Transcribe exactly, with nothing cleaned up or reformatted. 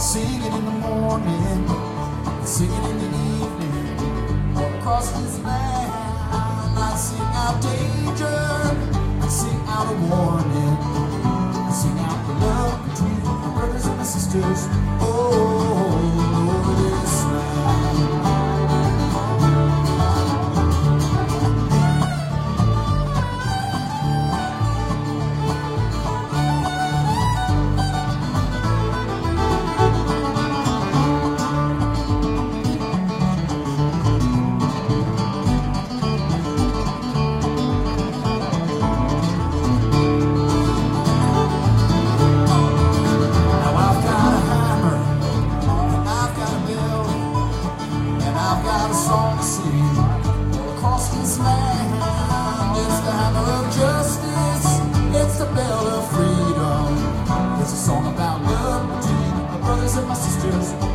singing in the morning, singing in the evening, all across this land. I sing out danger, I sing out a warning, I sing out the love between my brothers and my sisters. Oh, over this land. Song to sing all across this land. It's the hammer of justice, it's the bell of freedom. It's a song about love between my brothers and my sisters.